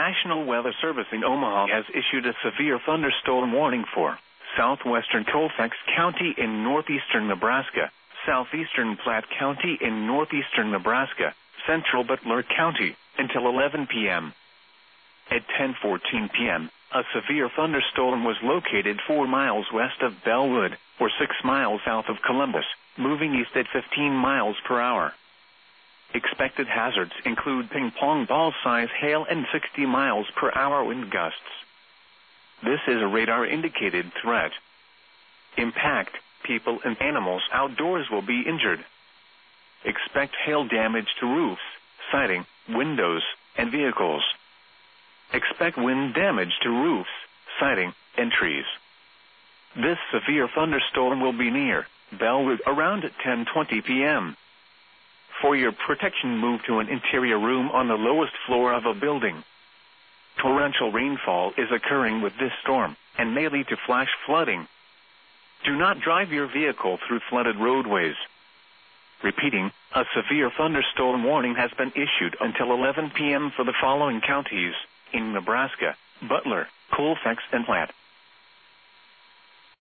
National Weather Service in Omaha has issued a severe thunderstorm warning for southwestern Colfax County in northeastern Nebraska, southeastern Platte County in northeastern Nebraska, central Butler County, until 11 p.m. At 10:14 p.m., a severe thunderstorm was located 4 miles west of Bellwood, or 6 miles south of Columbus, moving east at 15 miles per hour. Expected hazards include ping-pong ball-size hail and 60 miles per hour wind gusts. This is a radar-indicated threat. Impact, people and animals outdoors will be injured. Expect hail damage to roofs, siding, windows, and vehicles. Expect wind damage to roofs, siding, and trees. This severe thunderstorm will be near Bellwood around 10:20 p.m. For your protection, move to an interior room on the lowest floor of a building. Torrential rainfall is occurring with this storm and may lead to flash flooding. Do not drive your vehicle through flooded roadways. Repeating, a severe thunderstorm warning has been issued until 11 p.m. for the following counties in Nebraska: Butler, Colfax, and Platte.